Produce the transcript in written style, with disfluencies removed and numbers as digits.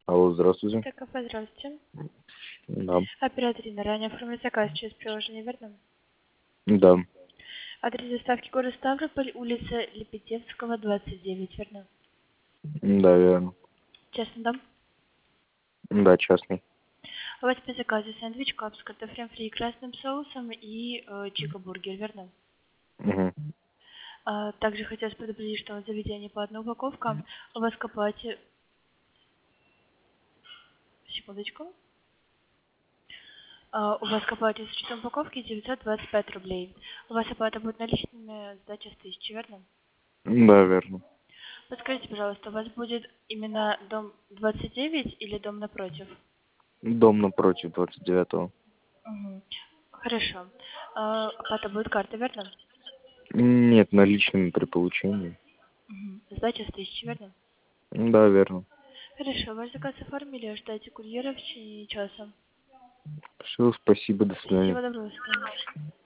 Алло, здравствуйте. Так, здравствуйте. Да. Оператор Инна, ранее оформили заказ через приложение, верно? Да. Адрес доставки город Ставрополь, улица Лепетевского, 29, верно? Да, верно. Частный дом? Да, частный. У вас по заказу сэндвич, кап с картофелем фри и красным соусом и чика-бургер, верно? Угу. Также хотелось предупредить, что в заведении по одной упаковке у вас к оплате... Секундочку. У вас к оплате с учетом упаковки 925 рублей. У вас оплата будет наличными, сдача с 1000, верно? Да, верно. Подскажите, пожалуйста, у вас будет именно дом 29 или дом напротив? Дом напротив 29-го. Угу. Хорошо. Оплата будет карта, верно? Нет, наличными при получении. Угу. Сдача с 1000, верно? Да, верно. Хорошо, ваш заказ оформили, ждайте курьера в течение часа. Все, спасибо, до свидания. Всего доброго, до свидания.